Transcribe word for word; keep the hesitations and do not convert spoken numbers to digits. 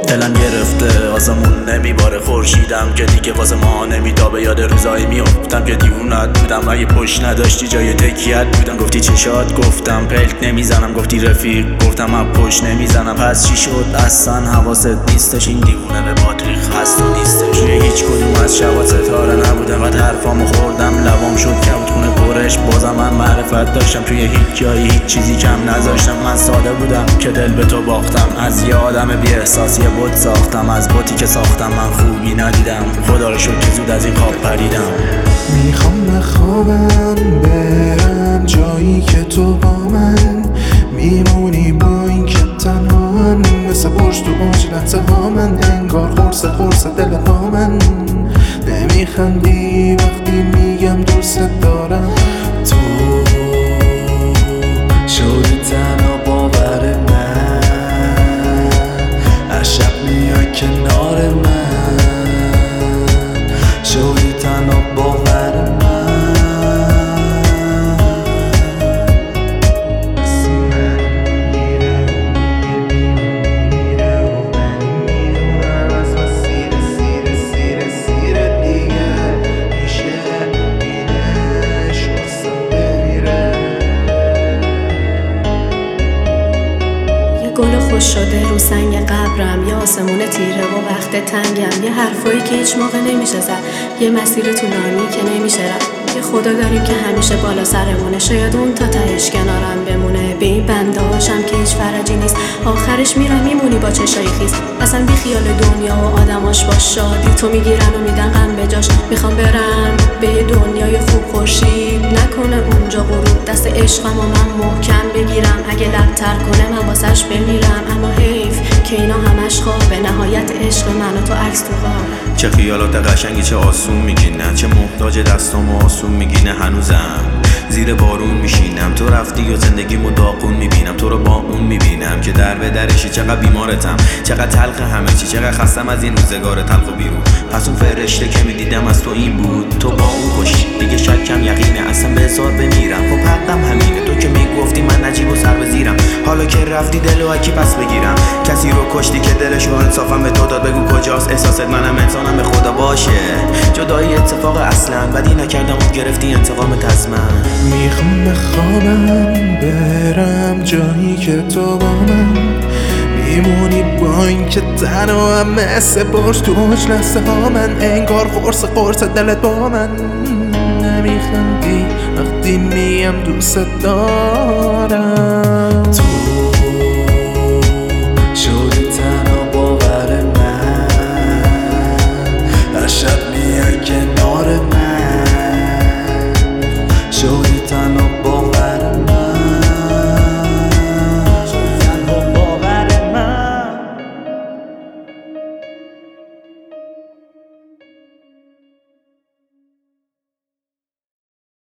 دلم گرفته آسمون نمیباره خورشیدم که دیگه واسه ما نمیتابه. یاد روزایی میافتم که دیوونت بودم اگه پشت نداشتی جای تکیت بودم. گفتی چشات گفتم پلک نمیزنم، گفتی رفیق گفتم من پشت نمیزنم. پس چی شد اصلا حواست نیستش؟ این دیوونه به باتریخ هست و نیستش. روی هیچ کدوم از شبات ستاره نبودم و حرفامو خوردم لبام شد کبود خونه پرش. بازم من معرفت داشتم توی هیچ جایی هیچ چیزی کم نذاشتم. من ساده بودم که دل به تو باختم، از یه آدم بی احساسی بت ساختم. از بتی که ساختم من خوبی ندیدم، خدا رو شکر که زود از این خواب پریدم. میخوام بخوابم برم جایی که تو با من میمونی، با این که تنهام مثل پشت و اوج لحظه ها من. انگار قرص قرص دل با من نمیخندی وقتی میگم دوست دارم. تو شدی تنها باور من، هر شب میای کنار من. شدی تنها باور من. گل خوش شده رو سنگ قبرم، یه آسمون تیره و وقت تنگم. یه حرفایی که هیچ موقع نمیشه زد، یه مسیر طولانی که نمیشه رفت. یه خدا داریم که همیشه بالا سرمونه، شاید اون تا تهش کنارم بمونه. به این بنده هاشم که هیچ فرجی نیست، آخرش میرم میمونی با چشای خیس. اصلا بی خیال دنیا و آدماش باش، شادی تو میگیرن و میدن غم به جاش. میخوام برم به یه دنیای خوب، خورشید نکنه اونجا غروب. دست عشقم و من محکم بگیرم، اگه لبتر کنه من واسش بمیرم. اما حیف که اینا همش خوابه، نهایت عشق من و تو عکس تو خواب. چه خیالات قشنگی چه آسون میگینن، چه محتاج دستام و آسون میگینه. هنوزم زیر بارون میشینم، تو رفتی و زندگیمو داغون میبینم. تو رو با اون میبینم که در به درشی، چقدر بیمارتم، چقدر تلخ همه چی، چقدر خستم از این روزگار تلخ و بیرون. پس اون فرشته که میدیدم از تو این بود، تو با اون خوشی دیگه شکم یقینه. اصلا به حساب بمیرم خب حقم همینه، تو که میگفتی من نجیب و سر بزیرم. حالا که رفتی دلو اکی پس بگیرم. کسی رو کشتی که دلشو انصافم به تو داد، بگو کجاست احساست؟ منم انسانم به خدا باشه، جدایی اتفاق اصلا بدی نکردم و گرفتی انتقامت از من. میخوام بخوابم برم جایی که تو با من میمونی، با این که تنها هم مثل پشت تو اوج لحظه ها من. انگار قرص قرص دلت با من نمیخندی وقتی میم دوست دارم.